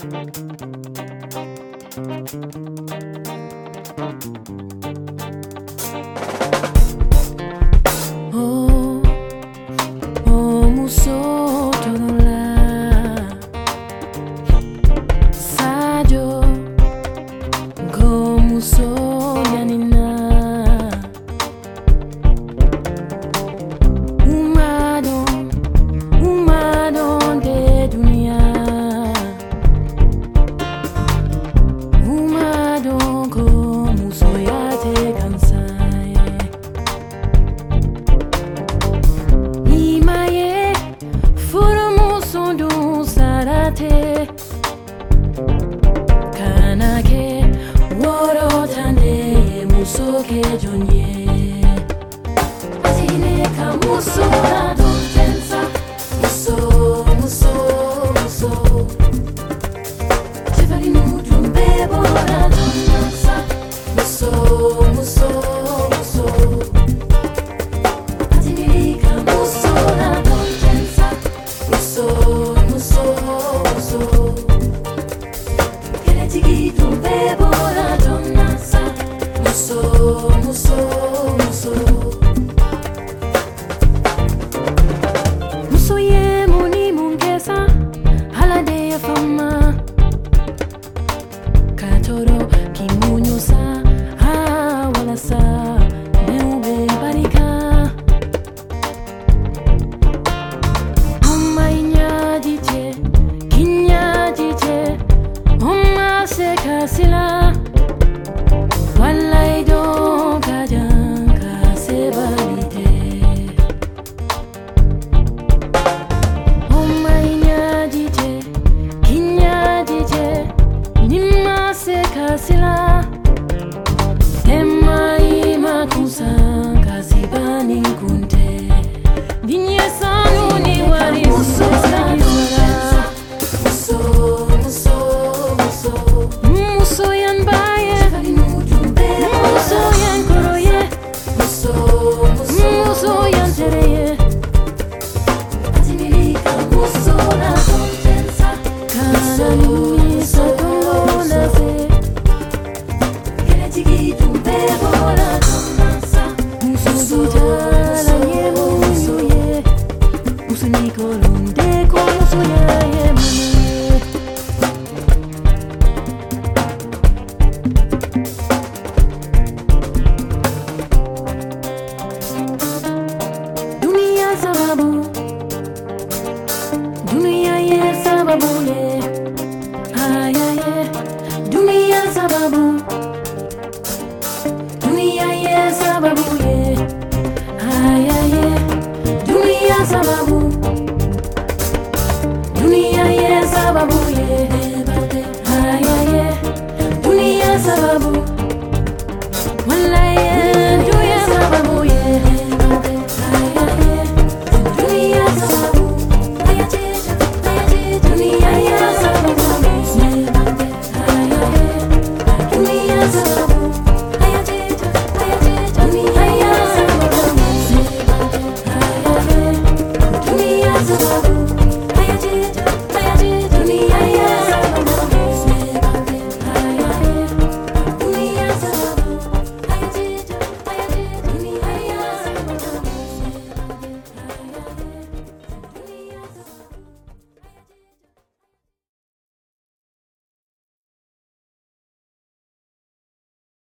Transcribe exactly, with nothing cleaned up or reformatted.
Oh, oh muso tonola sajo go muso yanina umado umado de dunia umado go muso yate kansai imaye furumu sondu sarate kanake woro tande muso ke jonye atine ka muso na dolcenza muso muso muso cefali nudu bebo na dolcenza muso muso muso atine ka muso na dolcenza muso muso muso keleti tu bebo na dolcenza muso muso muso muso ye muni mungesa halade ya fama katoro kimunyo sa ha wala sa neube barika amma inya dite kinya dite amma se kasila wallahi don kajan ka se balite amma inya dite kinya dite nimma se kasila emma ima kusan kasibani kunte dinye sanu ni wari muso muso muso muso muso yan baye muso yan koroye muso muso